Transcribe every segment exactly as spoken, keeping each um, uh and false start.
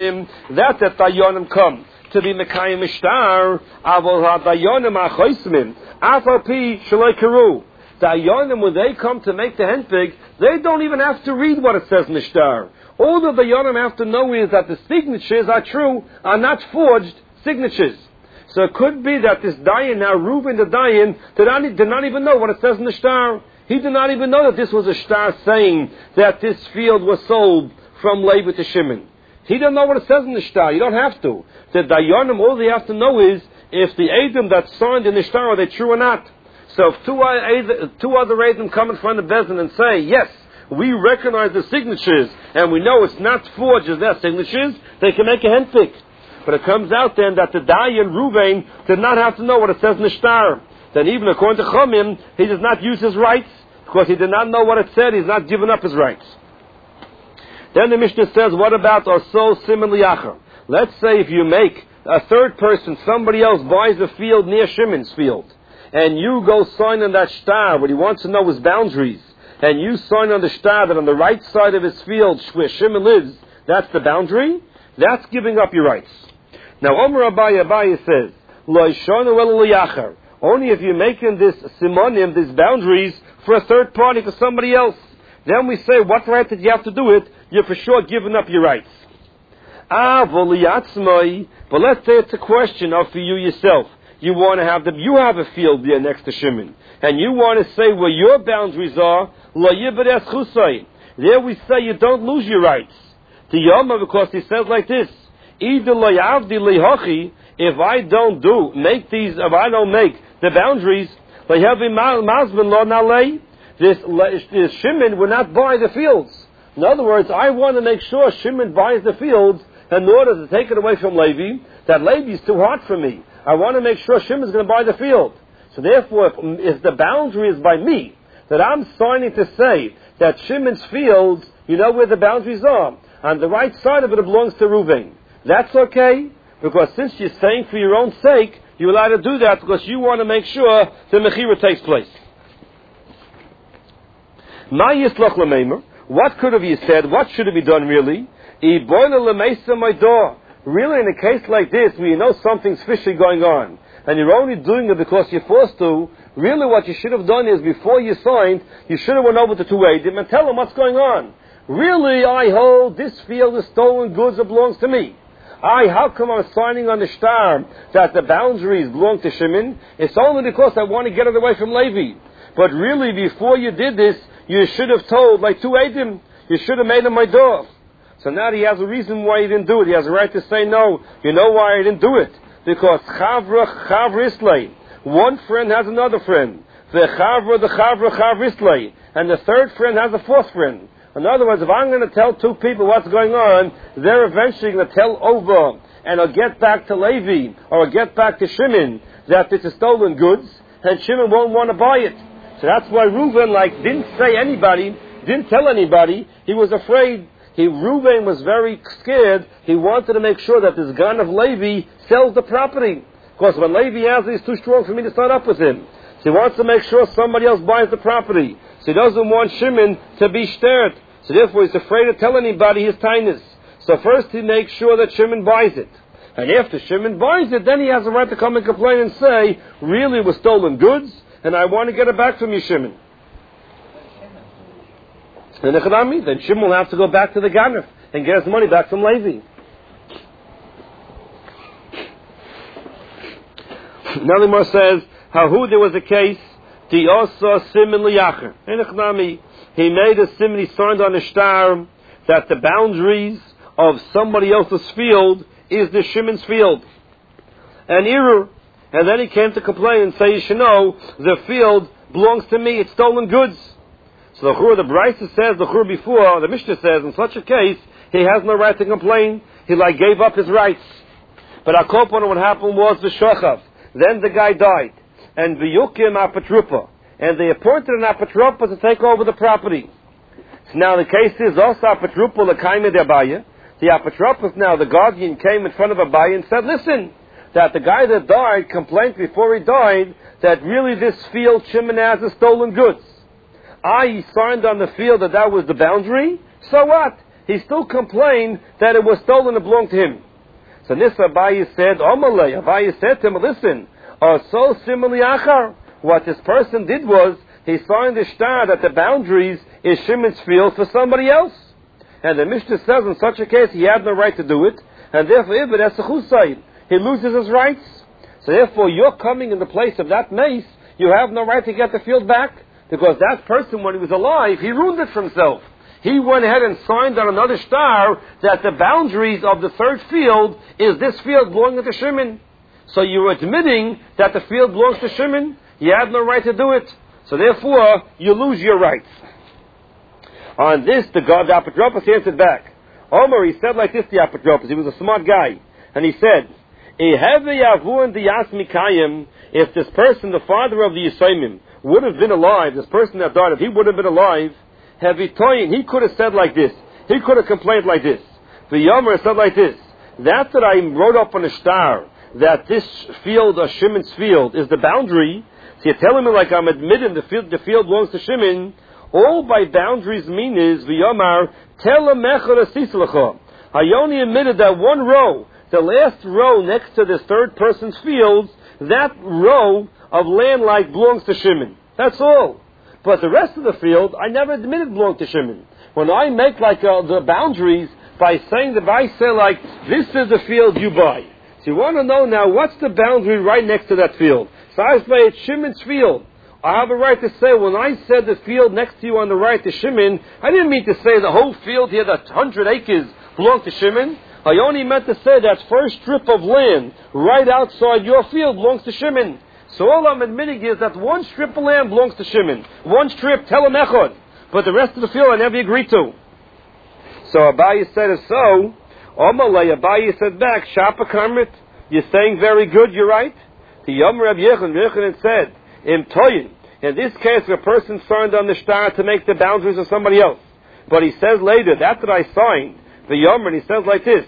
That the Dayanim come to be Mekayim Mishtar, Avol HaDayanim Achoismim, Afal Pi Shaloi Keru. Dayanim, when they come to make the henpig, they don't even have to read what it says Mishtar. All the Dayanim have to know is that the signatures are true, are not forged signatures. So it could be that this Dayan, now Reuben the Dayan, did not, did not even know what it says in the shtar. He did not even know that this was a shtar saying that this field was sold from Levi to Shimon. He didn't know what it says in the shtar. You don't have to. The Dayanim, all they have to know is if the Edom that signed in the shtar, are they true or not. So if two, uh, two other Edom come in front of Bezin and say, yes, we recognize the signatures, and we know it's not forged as their signatures, they can make a henpik. But it comes out then that the Dayan, Ruvain, did not have to know what it says in the shtar. Then even according to Chomim, he does not use his rights, because he did not know what it said, he's not given up his rights. Then the Mishnah says, what about Osol Simon Liacher? Let's say if you make a third person, somebody else buys a field near Shimon's field, and you go sign on that shtar, but he wants to know his boundaries, and you sign on the shtar that on the right side of his field, where Shimon lives, that's the boundary, that's giving up your rights. Now, Omer Abaye Abaye says, Lo Ishonu El Liacher. Only if you're making this simonim, these boundaries, for a third party, for somebody else. Then we say, what right did you have to do it? You're for sure giving up your rights. Ah, voliyatzmai. But let's say it's a question of for you yourself. You want to have the, you have a field there next to Shimon, and you want to say where your boundaries are. Lo yibedes chusay. There we say you don't lose your rights. The Yoma, because he says like this: either lo yavdi lehachi. If I don't do make these, if I don't make the boundaries, lo yavi mazben lo nalei. This, this Shimon will not buy the fields. In other words, I want to make sure Shimon buys the fields in order to take it away from Levi. That Levi is too hard for me. I want to make sure Shimon is going to buy the field. So therefore, if, if the boundary is by me, that I'm signing to say that Shimon's fields, you know where the boundaries are. On the right side of it, it belongs to Reuven. That's okay, because since you're saying for your own sake, you're allowed to do that because you want to make sure the Mechira takes place. What could have you said? What should have you done really? Really, in a case like this, where you know something's fishy going on, and you're only doing it because you're forced to, really what you should have done is, before you signed, you should have went over to two Eidim and tell them what's going on. Really, I hold this field is stolen goods that belongs to me. I, how come I'm signing on the shtar that the boundaries belong to Shimon? It's only because I want to get it away from Levi. But really, before you did this, you should have told, like two Eidim, you should have made him my door. So now he has a reason why he didn't do it. He has a right to say no. You know why I didn't do it? Because Chavra Chavrisley. One friend has another friend. The Chavra, the Chavra Chavrisley. And the third friend has a fourth friend. In other words, if I'm going to tell two people what's going on, they're eventually going to tell over and I'll get back to Levi or I'll get back to Shimon that this is stolen goods, and Shimon won't want to buy it. So that's why Reuven, like, didn't say anybody, didn't tell anybody. He was afraid. He, Reuven was very scared. He wanted to make sure that this gun of Levi sells the property. Because when Levi has it, he's too strong for me to start up with him. So he wants to make sure somebody else buys the property. So he doesn't want Shimon to be stirred. So therefore he's afraid to tell anybody his tinus. So first he makes sure that Shimon buys it. And after Shimon buys it, then he has a right to come and complain and say, really it was stolen goods, and I want to get it back from you, Shimon. And then Shimon will have to go back to the Ganef and get his money back from Levi. Nalimar says, Hahu, there was a case, Di Osa Simin Liacher. He made a simon, he signed on a shtar that the boundaries of somebody else's field is the Shimon's field. And Irur, and then he came to complain and say, you should know, the field belongs to me, it's stolen goods. So the Chur, the Brisa says, the Chur before, the Mishnah says, in such a case, he has no right to complain. He like gave up his rights. But Akopon, what happened was the Shochav. Then the guy died. And V'yukim Apatrupa. And they appointed an Apatrupa to take over the property. So now the case is also Apatrupa L'kaime de Abaye. The Apatrupa, now the guardian came in front of Abaye and said, listen, that the guy that died complained before he died that really this field Shimon has is stolen goods. I signed on the field that that was the boundary. So what? he still complained that it was stolen and belonged to him. So this Abaye said, Omalei, Abaye said to him, listen, or so similarly achar. What this person did was, he signed the shtar that the boundaries is Shimon's field for somebody else. And the Mishnah says in such a case, he had no right to do it, and therefore, if it has a chusay, he loses his rights. So therefore, you're coming in the place of that mace, you have no right to get the field back, because that person, when he was alive, he ruined it for himself. He went ahead and signed on another shtar that the boundaries of the third field is this field belonging to Shimon. So you're admitting that the field belongs to Shimon, you have no right to do it. So therefore, you lose your rights. On this, the God, the Apotropos answered back. Omer, he said like this, the Apotropos, he was a smart guy, and he said, if this person, the father of the Yisraelim, would have been alive, this person that died, if he would have been alive, he could have said like this, he could have complained like this. The Yomer said like this, that that I wrote up on a star, that this field, or Shimon's field, is the boundary, so you're telling me like I'm admitting the field, the field belongs to Shimon, all by boundaries mean is, V'yomar, telemechor asislecha. I only admitted that one row, the last row next to this third person's fields, that row of land like belongs to Shimon. That's all. But the rest of the field, I never admitted belonged to Shimon. When I make like uh, the boundaries by saying that I say like, this is the field you buy. So you want to know now, what's the boundary right next to that field? So I say it's Shimon's field. I have a right to say, when I said the field next to you on the right to Shimon, I didn't mean to say the whole field here, that hundred acres, belonged to Shimon. I only meant to say that first strip of land right outside your field belongs to Shimon. So all I'm admitting is that one strip of land belongs to Shimon. One strip, tell him echad. But the rest of the field I never agreed to. So Abaye said, if so, Omalei, Abaye said back, Shapa Karmit, you're saying very good, you're right. The Yom Reb Yechon, Yechon said, in Toyin, in this case, a person signed on the shtar to make the boundaries of somebody else. But he says later, that's what I signed. The Yom, and he says like this,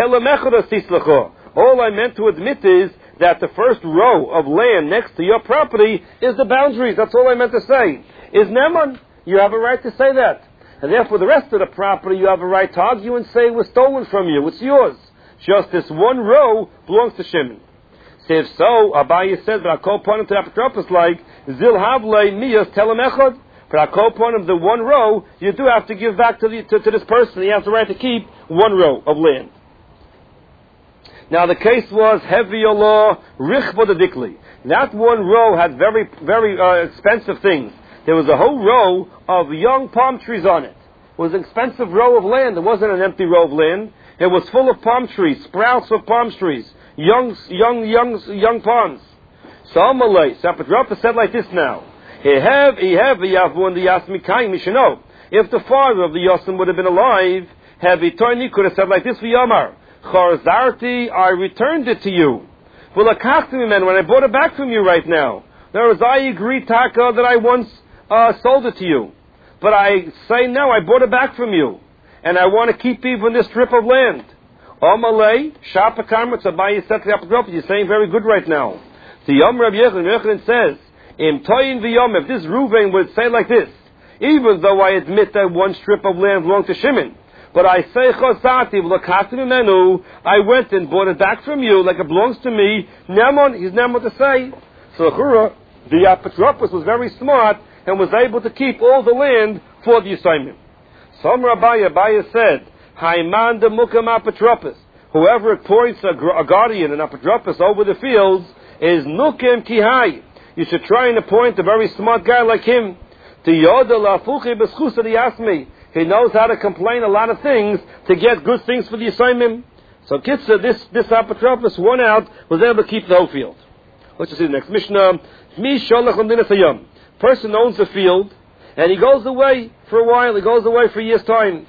all I meant to admit is that the first row of land next to your property is the boundaries. That's all I meant to say. Is Neman, you have a right to say that. And therefore the rest of the property you have a right to argue and say was stolen from you. It's yours. Just this one row belongs to Shimon. So if so, Abaye said, but I call upon him to Apotropos like, Zil Havle Miyas Telem Echad. But I call upon him the one row, you do have to give back to, the, to, to this person. He has the right to keep one row of land. Now the case was heavy law, Richbo the Dikli. That one row had very, very uh, expensive things. There was a whole row of young palm trees on it. It was an expensive row of land. It wasn't an empty row of land. It was full of palm trees, sprouts of palm trees, young, young, young, young palms. So Amalei, Apotropos said like this now. He have, he have, he have one the Yasmikayim, you should know. If the father of the Yosim would have been alive, have he could have said like this, V'yamar, Charzarti, I returned it to you. V'lakachtim men, when I bought it back from you right now. In other words, I agree, Taka, that I once uh, sold it to you. But I say now, I bought it back from you. And I want to keep even this strip of land. Amalei, Shapa Karmet, Abaye said to Apotropos, you're saying very good right now. The Yom Reb Yechon, Yechon says, Im Toyin V'yom, if this Reuven would say like this, even though I admit that one strip of land belonged to Shimon, but I say Chosati v'lakati mimenu, I went and bought it back from you like it belongs to me. Nemon, he's Nemon to say. So Chura, the Apotropos was very smart and was able to keep all the land for the assignment. So Abaye, Abaye said, Haiman de Mukam Apotropos, whoever appoints a, a guardian, an Apotropos over the fields, is Nukim Kihai. You should try and appoint a very smart guy like him. He knows how to complain a lot of things to get good things for the assignment. So Kitzur, this, this Apotropos won out, was able to keep the whole field. Let's just see the next Mishnah. Person owns the field, and he goes away for a while, he goes away for a year's time.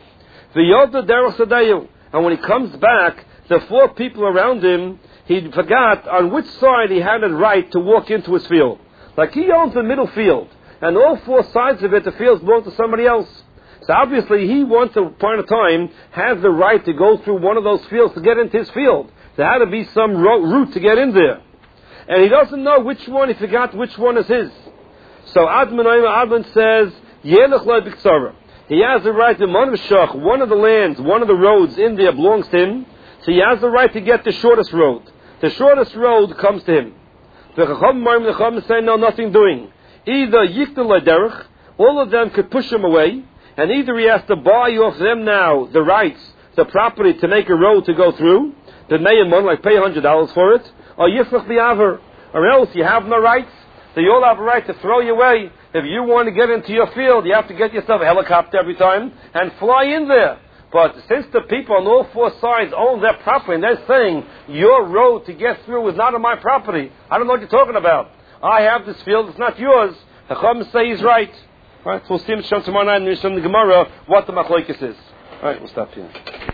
And when he comes back, the four people around him, he forgot on which side he had a right to walk into his field. Like he owns the middle field, and all four sides of it, the fields belong to somebody else. So obviously he once upon a time has the right to go through one of those fields to get into his field. There had to be some ro- route to get in there. And he doesn't know which one, he forgot which one is his. So Admon Admon says, Yelech lo b'ktsara. he has the right to Monavshach, one of the lands, one of the roads in there belongs to him, so he has the right to get the shortest road. The shortest road comes to him. The Chacham say, no, nothing doing. Either Yikdal Derech, all of them could push him away, and either he has to buy off them now the rights, the property to make a road to go through, the Neyamon, like pay one hundred dollars for it, or Yifrach Bi'aver, or else you have no rights. They all have a right to throw you away. If you want to get into your field, you have to get yourself a helicopter every time and fly in there. But since the people on all four sides own their property, and they're saying, your road to get through is not on my property, I don't know what you're talking about. I have this field, it's not yours. The Chacham say he's right. All right, so we'll see him tomorrow night in the Gemara what the Machlokes is. All right, we'll stop here.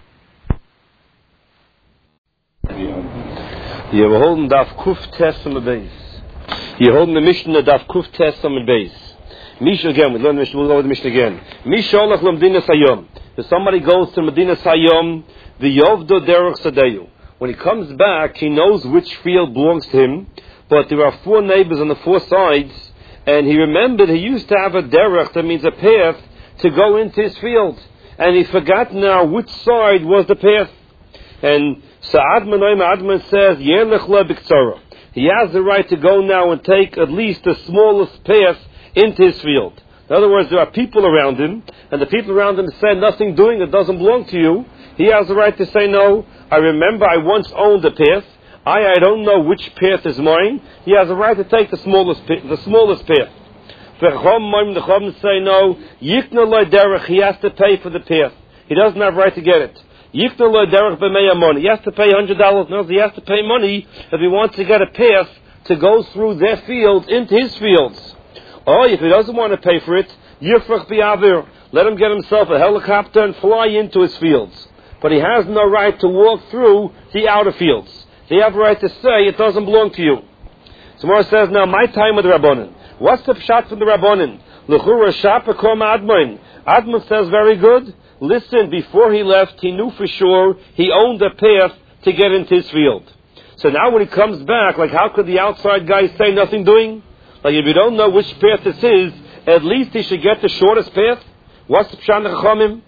Yeah, we're holding Daf Kuf Tes on the base. You're holding the Mishnah Daf Kuf Tes on the base. Mishnah again, we learn the Mishnah, we'll go over the Mishnah again. Mishnah Olach L'Medina Sayom. If somebody goes to Medina Sayom, the Yovdo Derech Sadeyu. When he comes back, he knows which field belongs to him, but there are four neighbors on the four sides, and he remembered he used to have a derech, that means a path, to go into his field. And he forgot now which side was the path. And so Adman Adman says, Yelech le b'ktzara. He has the right to go now and take at least the smallest path into his field. In other words, there are people around him, and the people around him say nothing doing, it doesn't belong to you. He has the right to say, no, I remember I once owned a path. I, I don't know which path is mine. He has a right to take the smallest the smallest path. The Chacham say, no, Yikna lo derech, he has to pay for the path. He doesn't have a right to get it. Yikna lo derech b'mei money. He has to pay one hundred dollars. No, he has to pay money if he wants to get a path to go through their field into his fields. Or if he doesn't want to pay for it, Yifrach Bi'avir, let him get himself a helicopter and fly into his fields. But he has no right to walk through the outer fields. They have a right to say it doesn't belong to you. Tomorrow says, now my time with the Rabbanan. What's the pshat from the Rabbanan? L'chura shapakom admoin. Admon says, very good. Listen, before he left, he knew for sure he owned a path to get into his field. So now when he comes back, like how could the outside guy say nothing doing? Like if you don't know which path this is, at least he should get the shortest path. What's the pshat Chachamim?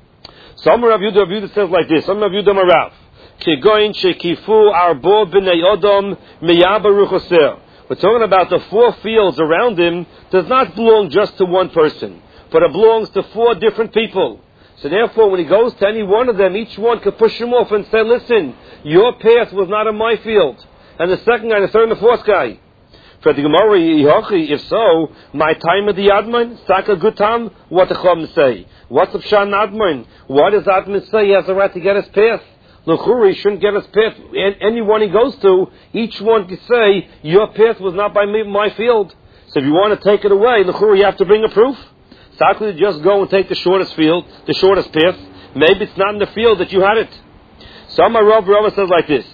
Some Rav Yehuda, Rav Yehuda says like this. Some Rav Yehuda Marav. Kigoyin shekifu arbo b'nei odom meyabaru choser. We're talking about the four fields around him does not belong just to one person, but it belongs to four different people. So therefore, when he goes to any one of them, each one could push him off and say, listen, your path was not in my field. And the second guy, the third and the fourth guy. For the Gemara, if so, my time of the Admon, Saka good time, what the Chum say? What's the Pshan Admon? Why does Admon say he has the right to get his path? L'churi shouldn't get his path. Anyone he goes to, each one can say, your path was not by me, my field. So if you want to take it away, l'churi, you have to bring a proof. Saka just go and take the shortest field, the shortest path. Maybe it's not in the field that you had it. Some Rav Rava says like this.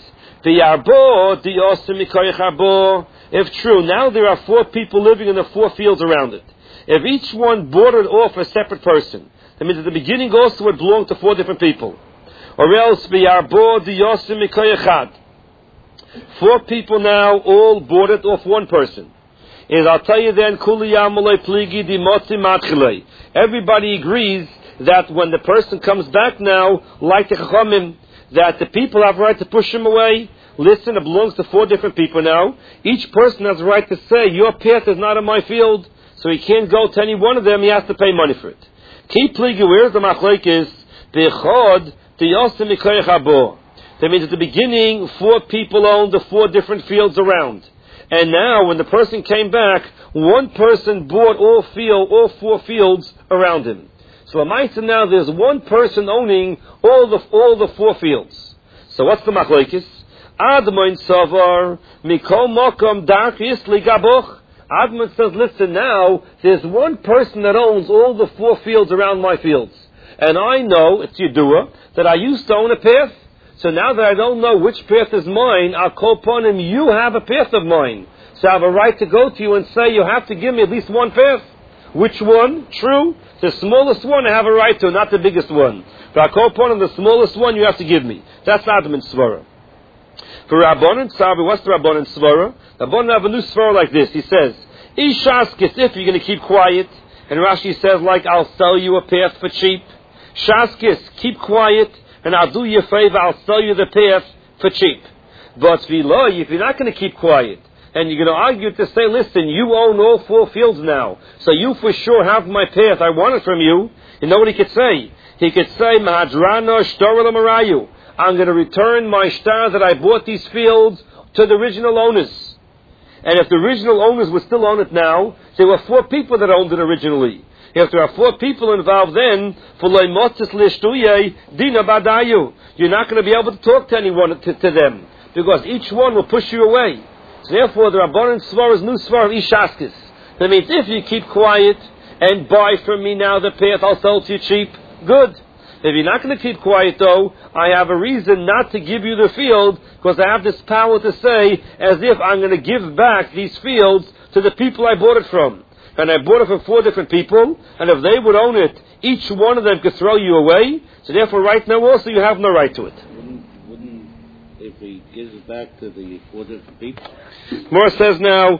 If true, now there are four people living in the four fields around it. If each one bordered off a separate person, that means at the beginning also it belonged to four different people. Or else, four people now all bordered off one person. Is I'll tell you then, everybody agrees that when the person comes back now, like the Chachamim, that the people have a right to push him away. Listen, it belongs to four different people now. Each person has a right to say, your path is not in my field, so he can't go to any one of them, he has to pay money for it. Keep pligi, where's the machlokes? Bechod, the yosim mikoyach habo. That means at the beginning, four people owned the four different fields around. And now, when the person came back, one person bought all field, all four fields around him. So Lamaisa now, there's one person owning all the all the four fields. So what's the machlokes? Admon savar mikol mokom dark isli gaboch. Admon says, listen now, there's one person that owns all the four fields around my fields. And I know, it's Yedua, that I used to own a path. So now that I don't know which path is mine, I'll call upon him, you have a path of mine. So I have a right to go to you and say, you have to give me at least one path. Which one? True. The smallest one I have a right to, not the biggest one. But I'll call upon him, the smallest one you have to give me. That's Admon Svara. For Rabbanan Savi, what's the Rabbanan Svara? Rabbanan have a new Svara like this. He says, Ishas Kesif, you're going to keep quiet. And Rashi says, like, I'll sell you a path for cheap. Shaskis, keep quiet, and I'll do you a favor, I'll sell you the path for cheap. But Vilo, if you're not going to keep quiet, and you're going to argue to say, listen, you own all four fields now, so you for sure have my path, I want it from you, you know what he could say? He could say, Mahadrano Shtorel Marayu, I'm going to return my star that I bought these fields to the original owners. And if the original owners would still own it now, there were four people that owned it originally. If there are four people involved then, for Leimotis Lishtuye, Dina Badayu, you're not going to be able to talk to anyone, to, to them, because each one will push you away. So therefore, the Rabbanan Svar is new Svar of Ishaskis. That means if you keep quiet and buy from me now the path, I'll sell to you cheap, good. If you're not going to keep quiet, though, I have a reason not to give you the field, because I have this power to say, as if I'm going to give back these fields to the people I bought it from. And I bought it from four different people, and if they would own it, each one of them could throw you away. So therefore, right now also, you have no right to it. Wouldn't, wouldn't if he gives it back to the four different people? More says now,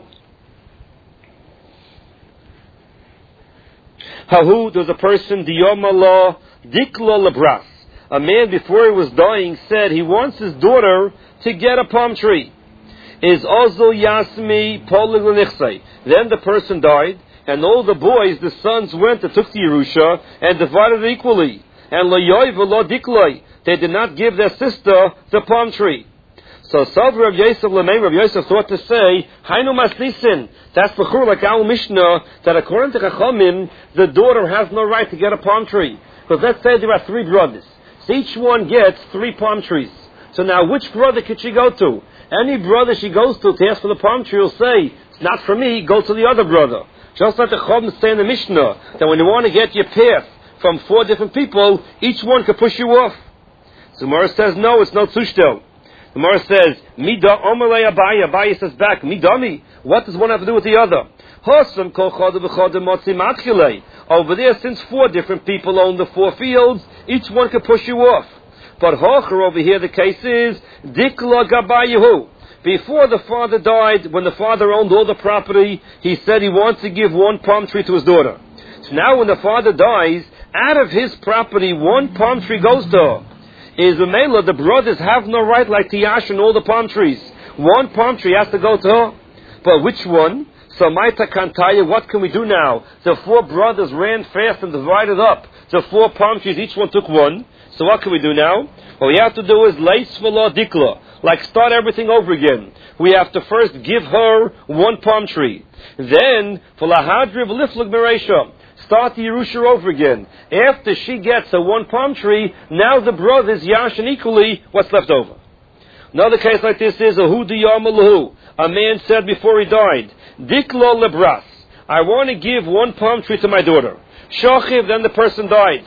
Hahu, there's a person, Diyomala, Dikla Lebras. A man, before he was dying, said he wants his daughter to get a palm tree. Is Ozo Yasmi Polig. Then the person died, and all the boys, the sons, went and took the Yerusha and divided it equally. And Layoy Velo Dikloi, they did not give their sister the palm tree. So Savra of Yosef Lamei, Rav Yosef thought to say, Hainu Masnisin, that's Bechur like our Mishnah, that according to Chachamim, the daughter has no right to get a palm tree. Because let's say there are three brothers. So each one gets three palm trees. So now which brother could she go to? Any brother she goes to to ask for the palm tree will say, it's not for me, go to the other brother. Just like the Chachamim say in the Mishnah, that when you want to get your path from four different people, each one could push you off. So Gemara says, no, it's not Sushtel. The Gemara says, Mida Omalei Abaye. Abaye says back, Midami. What does one have to do with the other? Over there, since four different people own the four fields, each one can push you off. But Hocher, over here, the case is, Dikla Gabayehu. Before the father died, when the father owned all the property, he said he wants to give one palm tree to his daughter. So now when the father dies, out of his property, one palm tree goes to her. Is the Mela, the brothers have no right like Tiyash and all the palm trees. One palm tree has to go to her. But which one? So Maita Kantaya, what can we do now? The four brothers ran fast and divided up. The four palm trees, each one took one. So what can we do now? What we have to do is Leis V'lo Dikla. Like start everything over again. We have to first give her one palm tree. Then, for Lahadriv Liflug Meresha, start the Yerusha over again. After she gets a one palm tree, now the brothers yashin equally what's left over. Another case like this is a Hudiyamalahu. A man said before he died, Diklo Lebras, I want to give one palm tree to my daughter. Shochiv, then the person died.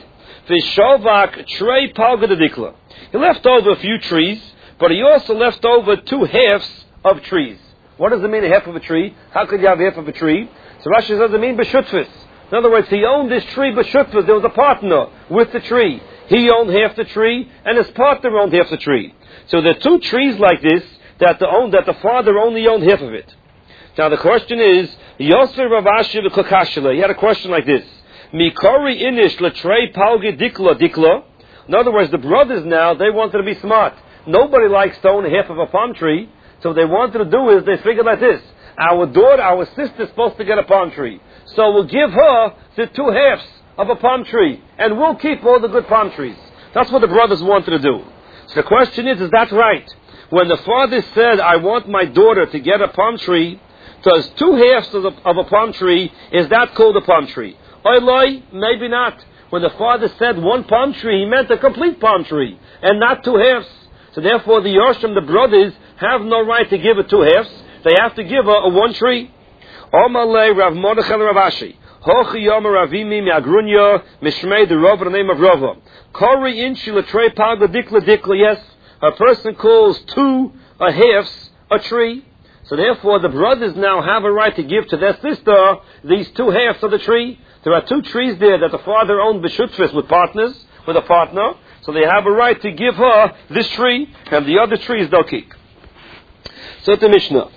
Vishovak Trey Palgada Dikla. He left over a few trees, but he also left over two halves of trees. What does it mean, a half of a tree? How could you have half of a tree? So Rashi says it means B'shutfis. In other words, he owned this tree B'shutfis. There was a partner with the tree. He owned half the tree, and his partner owned half the tree. So there are two trees like this that the, own, that the father only owned half of it. Now the question is, Yosef Ravashi v'Kokashele. He had a question like this. Mikori inish l'trei palge dikla dikla. In other words, the brothers now, they wanted to be smart. Nobody likes to own half of a palm tree. So what they wanted to do is, they figured like this. Our daughter, our sister is supposed to get a palm tree. So we'll give her the two halves of a palm tree. And we'll keep all the good palm trees. That's what the brothers wanted to do. So the question is, is that right? When the father said, I want my daughter to get a palm tree, does two halves of, the, of a palm tree, is that called a palm tree? Oiloi, maybe not. When the father said one palm tree, he meant a complete palm tree, and not two halves. So therefore the Yoshim, the brothers, have no right to give her two halves. They have to give her a one tree. Omalei Rav Mordechai Ravashi. Hochi Yom Ravimi Miagrunya Mishmei the Rav, the name of Rava. Kori inchi l'trei palga dikla dikla, yes. A person calls two a halves a tree. So therefore the brothers now have a right to give to their sister these two halves of the tree. There are two trees there that the father owned b'shutfis with partners, with a partner. So they have a right to give her this tree, and the other trees they'll keep. So the Mishnah.